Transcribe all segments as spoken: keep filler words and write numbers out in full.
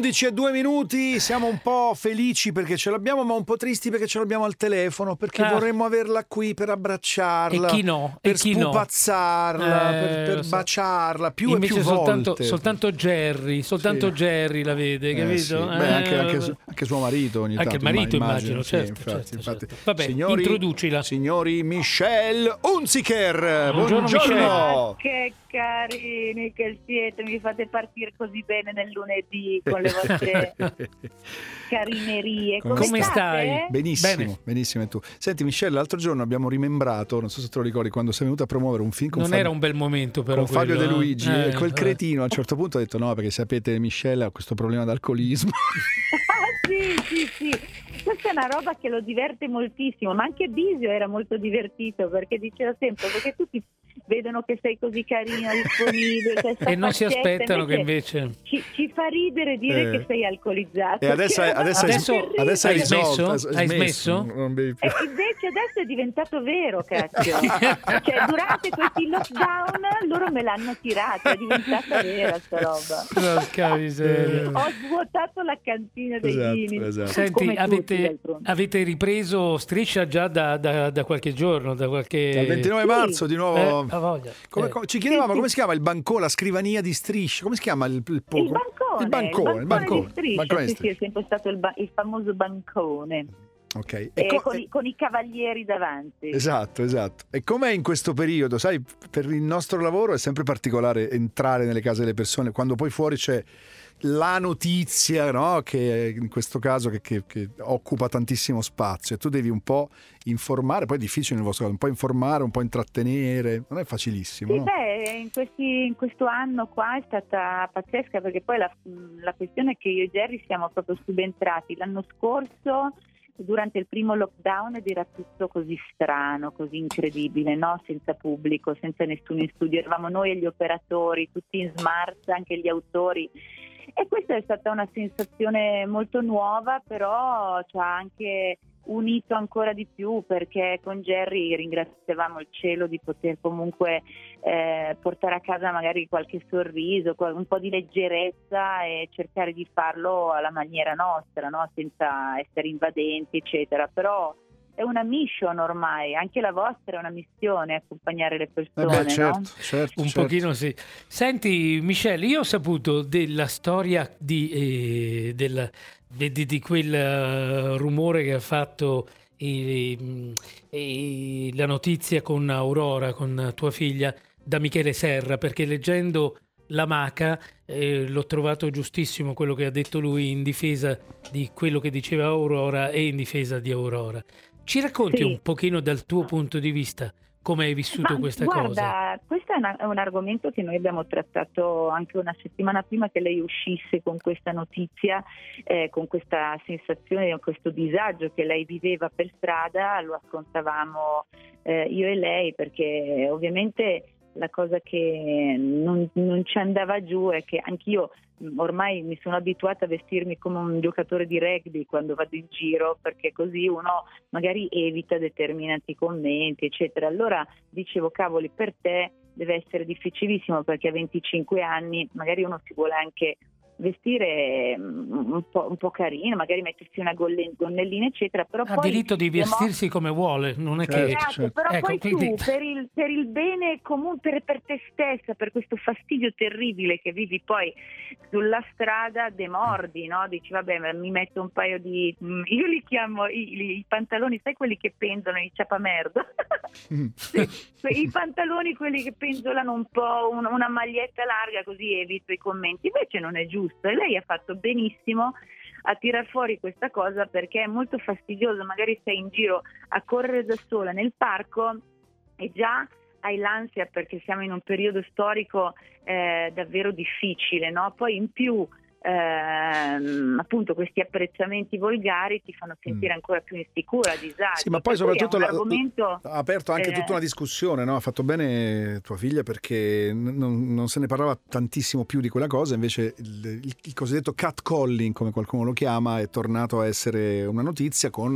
undici e due minuti, siamo un po' felici perché ce l'abbiamo, ma un po' tristi perché ce l'abbiamo al telefono, perché ah. vorremmo averla qui per abbracciarla, e chi no? per e chi spupazzarla, no? eh, per, per so. baciarla più Invece e più soltanto, volte. Soltanto Jerry, soltanto sì. Jerry la vede, capito? Eh, sì. eh, Beh, anche, anche, anche suo marito ogni anche tanto. il marito immagino, immagino certo, sì, infatti, certo, infatti. certo. Vabbè, signori, introducila. Signori Michelle Hunziker, buongiorno, buongiorno. Ah, che carini che siete, mi fate partire così bene nel lunedì con le vostre carinerie. Come, Come state? stai? Benissimo, Bene. benissimo. E tu? Senti Michelle, l'altro giorno abbiamo rimembrato, non so se te lo ricordi, quando sei venuta a promuovere un film con non Fabio, era un bel momento però con Fabio quello, De Luigi eh? e quel eh, cretino a un certo punto ha detto no, perché sapete Michelle ha questo problema d'alcolismo. Ah, sì, sì, sì. Questa è una roba che lo diverte moltissimo, ma anche Bisio era molto divertito perché diceva sempre, perché tutti vedono che sei così carino, disponibile, cioè e non si faccetta, aspettano invece che invece ci, ci fa ridere dire Eh. che sei alcolizzato. E adesso, hai, adesso, Adesso- hai, adesso hai hai risolto, smesso? Hai smesso? Non bevi più. E invece adesso è diventato vero, cazzo. Cioè durante questi lockdown loro me l'hanno tirata, è diventata vera sta roba. Porca miseria. Ho svuotato la cantina dei Esatto, vini. esatto. Senti, Come tutti, avete, d'altronde. avete ripreso Striscia già da, da, da qualche giorno, da qualche... Dal ventinove Sì. marzo di nuovo. Eh, ha voglia. Come- Eh. come- ci chiedevamo Sì, sì. come si chiama il bancone, la scrivania di Striscia, come si chiama il, il, po- Il bancone, il bancone, il bancone, di Striscia, bancone di sì, sì, Striscia. è sempre stato il, ba- il famoso bancone, Ok. E eh, co- con, i, con i cavalieri davanti. Esatto, esatto. E com'è in questo periodo? Sai, per il nostro lavoro è sempre particolare entrare nelle case delle persone, quando poi fuori c'è la notizia, no? Che in questo caso che, che, che occupa tantissimo spazio e tu devi un po' informare, poi è difficile nel vostro caso, un po' informare, un po' intrattenere, non è facilissimo, Sì, no? beh, in, questi, in questo anno qua è stata pazzesca perché poi la, la questione è che io e Jerry siamo proprio subentrati l'anno scorso durante il primo lockdown ed era tutto così strano, così incredibile, no? Senza pubblico, senza nessuno in studio, eravamo noi e gli operatori, tutti in smart, anche gli autori. E questa è stata una sensazione molto nuova, però ci ha anche unito ancora di più perché con Jerry ringraziavamo il cielo di poter comunque eh, portare a casa magari qualche sorriso, un po' di leggerezza e cercare di farlo alla maniera nostra, no? Senza essere invadenti, eccetera. Però è una mission ormai, anche la vostra è una missione, accompagnare le persone, Eh beh, certo, no? certo, Un certo. pochino sì. Senti Michelle, io ho saputo della storia di, eh, del, di, di- di quel eh, rumore che ha fatto eh, eh, la notizia con Aurora, con tua figlia, da Michele Serra, perché leggendo la Maca eh, l'ho trovato giustissimo quello che ha detto lui in difesa di quello che diceva Aurora e in difesa di Aurora. Ci racconti Sì. un pochino dal tuo punto di vista come hai vissuto Ma questa guarda, cosa? questo è, una- è un argomento che noi abbiamo trattato anche una settimana prima che lei uscisse con questa notizia, eh, con questa sensazione, con questo disagio che lei viveva per strada, lo affrontavamo eh, io e lei perché ovviamente la cosa che non, non ci andava giù è che anch'io ormai mi sono abituata a vestirmi come un giocatore di rugby quando vado in giro perché così uno magari evita determinati commenti eccetera. Allora dicevo cavoli, per te deve essere difficilissimo perché a venticinque anni magari uno si vuole anche vestire un po', un po' carino, magari mettersi una golle- gonnellina eccetera, però Ha poi diritto di le mo- vestirsi come vuole, non è Certo, che... Esatto, certo. però Ecco, poi quindi- tu per il, per il bene comune, per, per te stessa, per questo fastidio terribile che vivi poi sulla strada, demordi, no? Dici vabbè, ma mi metto un paio di, io li chiamo i, i pantaloni, sai quelli che pendolano, i ciapamerda? Mm. Sì, i pantaloni quelli che pendolano un po', un- una maglietta larga così evito i commenti, invece non è giusto e lei ha fatto benissimo a tirar fuori questa cosa perché è molto fastidioso, magari sei in giro a correre da sola nel parco e già hai l'ansia perché siamo in un periodo storico eh, davvero difficile, no? Poi in più ehm, appunto questi apprezzamenti volgari ti fanno sentire ancora più insicura, a disagio. Sì, ma poi Per cui è soprattutto un la- argomento, ha aperto anche eh, tutta una discussione, no? Ha fatto bene tua figlia perché n- non, non se ne parlava tantissimo più di quella cosa, invece il, il- il cosiddetto catcalling, come qualcuno lo chiama, è tornato a essere una notizia con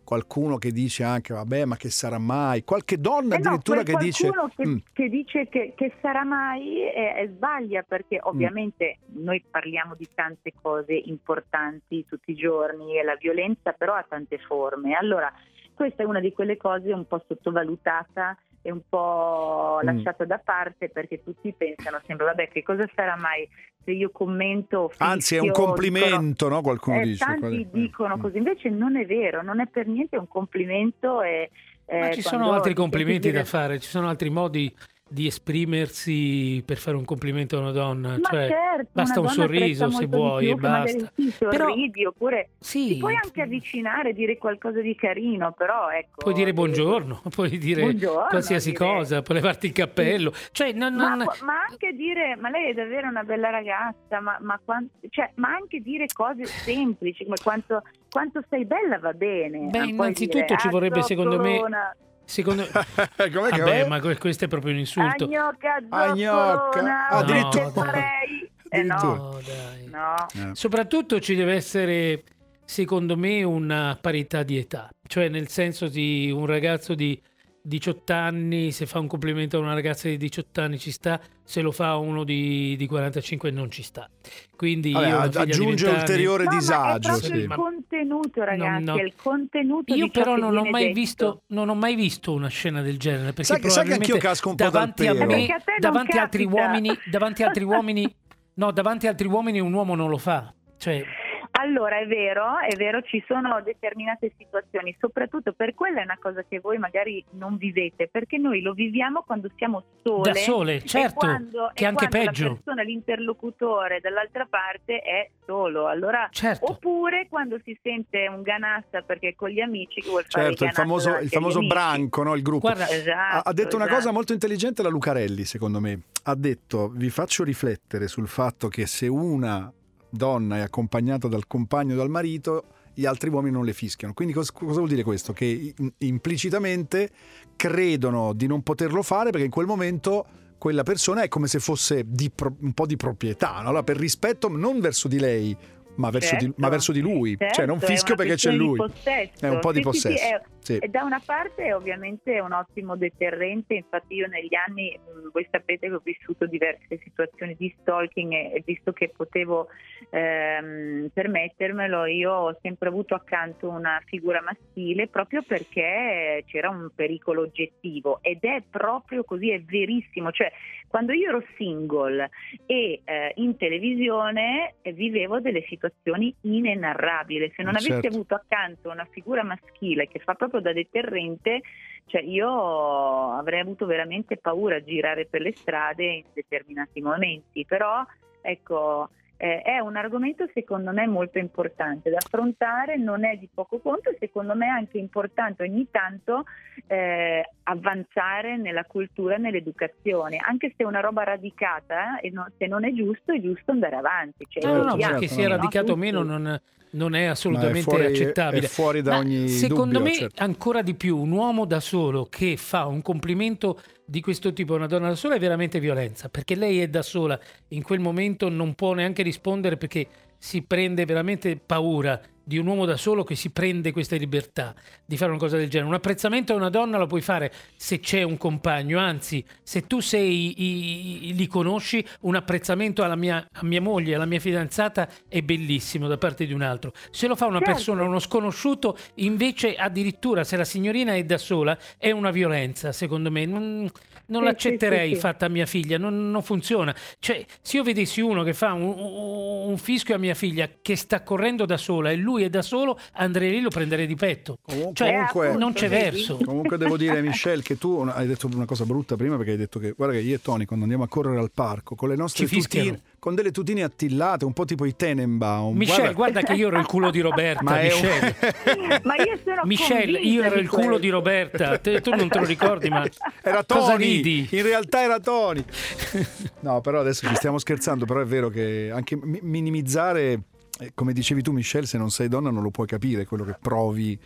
qualcuno che dice anche vabbè, ma che sarà mai, qualche donna Eh no, addirittura quel che dice qualcuno che, mm, che dice che, che sarà mai è, è sbaglia, perché ovviamente noi parliamo di tante cose importanti tutti i giorni e la violenza però ha tante forme. Allora questa è una di quelle cose un po' sottovalutata e un po' Mm. lasciata da parte, perché tutti pensano sempre vabbè, che cosa sarà mai se io commento, anzi è un fischio, complimento, no? Qualcuno dicono, eh, dice tanti qual- dicono mm. così, invece non è vero, non è per niente un complimento. E Ma eh, ci sono quando altri ti senti complimenti dire- da fare, ci sono altri modi di esprimersi per fare un complimento a una donna, Ma cioè certo, basta una un donna sorriso apprezza se molto di vuoi più, e che magari basta. sì, Però sorridi, oppure sì, ti puoi anche avvicinare, dire qualcosa di carino, però ecco. puoi dire buongiorno, puoi dire Buongiorno, qualsiasi dire- cosa, puoi levarti il cappello, cioè non, Ma, non- pu- ma anche dire, ma lei è davvero una bella ragazza, ma, ma, quan- cioè, ma anche dire cose semplici, come quanto, quanto sei bella va bene. Beh, Non puoi innanzitutto dire, ci vorrebbe, "Ah, secondo me, zoccolona, secondo Com'è che vabbè, è? ma que- questo è proprio un insulto. Agnocca, Agnocca. zoccolona, Addirittura. che farei?" Eh no, Addirittura. No, dai. no. Eh. Soprattutto ci deve essere, secondo me, una parità di età, cioè nel senso di un ragazzo di diciotto anni, se fa un complimento a una ragazza di diciotto anni ci sta, se lo fa uno di, di quarantacinque non ci sta. Quindi Vabbè, io, una agg- figlia di aggiunge venti anni- ulteriore No, ma disagio, è proprio sì. il contenuto, ragazzi, no. è il contenuto Io di ciò però che non ho viene mai detto. visto, non ho mai visto una scena del genere, perché Sai che- sai che anch'io probabilmente casco un po' dal davanti a pelo. me, Perché a te non davanti a altri capita. uomini, davanti a altri uomini, no, davanti a altri uomini un uomo non lo fa. Cioè, Allora è vero, è vero, ci sono determinate situazioni, soprattutto per quella è una cosa che voi magari non vivete, perché noi lo viviamo quando siamo sole. da sole, e certo, quando- che è e anche quando peggio. la persona, l'interlocutore dall'altra parte è solo. Allora, Certo. oppure quando si sente un ganassa perché è con gli amici che vuol fare Certo, il ganassa famoso, davanti il famoso agli amici. branco, no? Il gruppo. Guarda, Esatto, ha, ha detto una esatto. cosa molto intelligente la Lucarelli, secondo me. Ha detto, vi faccio riflettere sul fatto che se una donna è accompagnata dal compagno o dal marito, gli altri uomini non le fischiano. Quindi cos- cosa vuol dire questo? Che in- implicitamente credono di non poterlo fare perché in quel momento quella persona è come se fosse di pro- un po' di proprietà, no? Allora, per rispetto non verso di lei, ma verso, di, Certo. ma verso di lui. Certo, cioè non è fischio una perché c'è questione lui. di possesso. È un po' di Sì, sì, sì, possesso. è- Sì. E da una parte è ovviamente un ottimo deterrente, infatti io negli anni, mh, voi sapete che ho vissuto diverse situazioni di stalking e, e visto che potevo ehm, permettermelo, io ho sempre avuto accanto una figura maschile proprio perché c'era un pericolo oggettivo ed è proprio così, è verissimo, cioè quando io ero single e eh, in televisione eh, vivevo delle situazioni inenarrabili, se non avessi Certo. avuto accanto una figura maschile che fa proprio da deterrente, cioè io avrei avuto veramente paura a girare per le strade in determinati momenti, però ecco eh, è un argomento secondo me molto importante da affrontare, non è di poco conto e secondo me è anche importante ogni tanto eh, avanzare nella cultura e nell'educazione, anche se è una roba radicata eh, e no, se non è giusto è giusto andare avanti, cioè, no, no, no, Certo, ma certo, che sia no, no. radicato o Tutti. meno non, non è Ma è assolutamente fuori- accettabile. è fuori da Ma ogni secondo dubbio, me certo. ancora di più un uomo da solo che fa un complimento di questo tipo a una donna da sola è veramente violenza, perché lei è da sola, in quel momento non può neanche rispondere perché si prende veramente paura di un uomo da solo che si prende questa libertà di fare una cosa del genere. Un apprezzamento a una donna lo puoi fare se c'è un compagno, anzi se tu sei i, i, li conosci, un apprezzamento alla mia, a mia moglie, alla mia fidanzata è bellissimo da parte di un altro. Se lo fa una Certo. persona, uno sconosciuto, invece addirittura se la signorina è da sola è una violenza, secondo me. Non, non Sì, l'accetterei sì, sì, sì. fatta a mia figlia, non, non funziona. Cioè, se io vedessi uno che fa un, un- un fischio a mia figlia che sta correndo da sola e lui è da solo, andrei lì, lo prenderei di petto. Comunque- Cioè, comunque- non c'è vedi? verso. Comunque devo dire, Michelle, che tu hai detto una cosa brutta prima perché hai detto che guarda che io e Tony quando andiamo a correre al parco con le nostre Ci fischiano. tutine, con delle tutine attillate, un po' tipo i Tenenbaum. Michelle, guarda, guarda che io ero il culo di Roberta, ma è un- Michelle. Ma io sono Michelle, convinta io ero di il culo questo. di Roberta. Te- tu non te lo ricordi, ma era cosa Tony, ridi? in realtà era Tony. No, però adesso ci stiamo scherzando, però è vero che anche mi- minimizzare, eh, come dicevi tu Michelle, se non sei donna non lo puoi capire quello che provi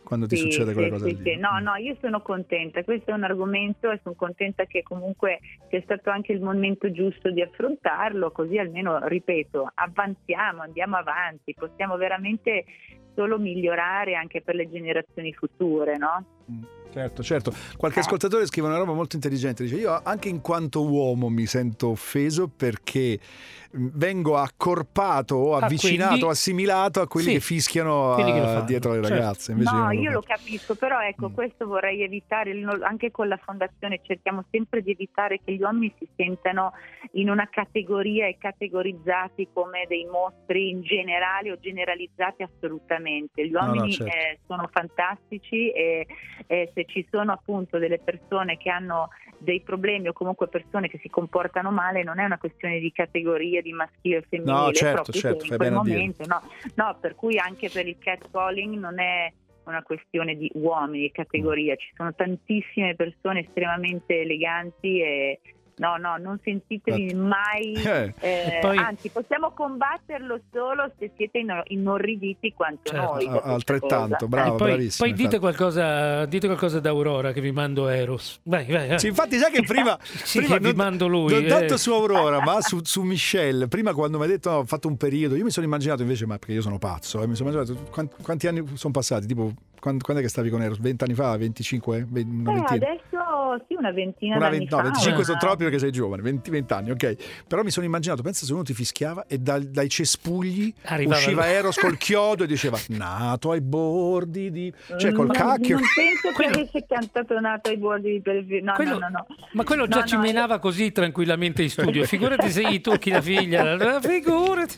quando ti Sì, succede quella sì, cosa sì, lì. sì. No, no, io sono contenta, questo è un argomento e sono contenta che comunque sia stato anche il momento giusto di affrontarlo, così almeno, ripeto, avanziamo, andiamo avanti, possiamo veramente solo migliorare anche per le generazioni future, no? Certo, certo. Qualche Eh. ascoltatore scrive una roba molto intelligente, dice: io anche in quanto uomo mi sento offeso perché vengo accorpato o Ah, avvicinato, quindi- assimilato a quelli Sì, che fischiano quelli che lo a- fanno, dietro le certo. ragazze. Invece No, non lo io lo faccio. capisco, però ecco, Mm. questo vorrei evitare, no- anche con la fondazione cerchiamo sempre di evitare che gli uomini si sentano in una categoria e categorizzati come dei mostri in generale o generalizzati assolutamente. Gli No, no, uomini certo. eh, sono fantastici e, e se ci sono appunto delle persone che hanno dei problemi o comunque persone che si comportano male, non è una questione di categoria di maschile e femminile, No, è certo, proprio certo, che fai in quel bene a dirlo. momento, no, no, per cui anche per il catcalling non è una questione di uomini, categoria, ci sono tantissime persone estremamente eleganti e no, no, non sentitevi mai, Eh. eh, Poi- anzi possiamo combatterlo solo se siete in- inorriditi quanto Certo. noi. da A- questa altrettanto, cosa. bravo. E poi, bravissimo, poi dite infatti. qualcosa, dite qualcosa ad Aurora che vi mando Eros. Vai, vai, vai. Sì, infatti, sai che prima, Sì, prima che vi mando lui, non tanto eh. su Aurora, ma su, su Michelle. Prima, quando mi ha detto: no, ho fatto un periodo, io mi sono immaginato invece, ma perché io sono pazzo, eh, mi sono immaginato quanti, quanti anni sono passati? Tipo, quando, quando è che stavi con Eros? venti anni fa? venticinque? venti, una Eh, ventina? adesso sì, una ventina Una d'anni venti- no, fa. venticinque sono ma- troppi perché sei giovane, venti, venti anni, ok. Però mi sono immaginato, pensa se uno ti fischiava e dal- dai cespugli Arrivava usciva lui. Eros col chiodo e diceva: nato ai bordi di... Cioè, col Mm, cacchio. Non penso che Quello- avesse cantato Nato ai bordi di Pellegrino. No, Quello- no, no, no. Ma quello già No, ci no, menava così tranquillamente in studio. Figurati se gli tocchi la figlia. Figurati.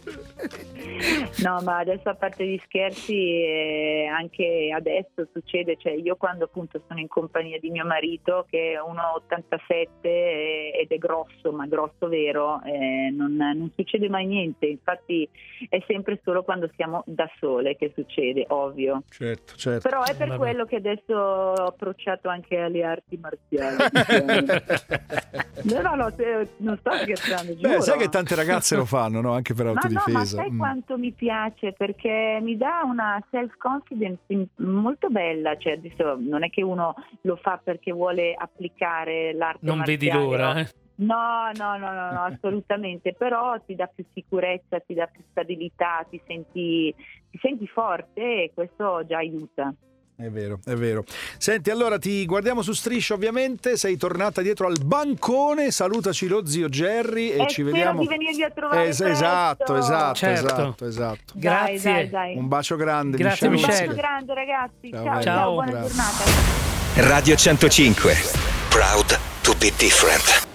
No, ma adesso a parte gli scherzi, eh, anche adesso succede, cioè io quando appunto sono in compagnia di mio marito che è uno virgola ottantasette eh, ed è grosso, ma grosso vero, eh, non, non succede mai niente, infatti è sempre solo quando siamo da sole che succede, ovvio. Certo, certo. Però è per Vabbè. quello che adesso ho approcciato anche alle arti marziali. diciamo. No, no, no, se- non sto scherzando, giuro. Beh, sai che tante ragazze lo fanno, no? Anche per No, no, ma autodifesa. sai Mm. quanto mi piace, perché mi dà una self-confidence in- molto bella, cioè adesso non è che uno lo fa perché vuole applicare l'arte Non vedi marziale, l'ora, no? eh? No, no, no, no, no, assolutamente, però ti dà più sicurezza, ti dà più stabilità, ti senti, ti senti forte e questo già aiuta. È vero, è vero. Senti, allora ti guardiamo su Striscia, ovviamente. Sei tornata dietro al bancone. Salutaci lo zio Jerry e, E ci spero vediamo. di venirvi a trovare Es- esatto, presto. esatto, Certo. esatto, esatto. Dai, Grazie. dai, dai. Un bacio grande, Grazie, Un Michelle. bacio Michelle. grande ragazzi, Ciao, ciao, bella. ciao, Ciao. buona Grazie. giornata. Radio centocinque. Proud to be different.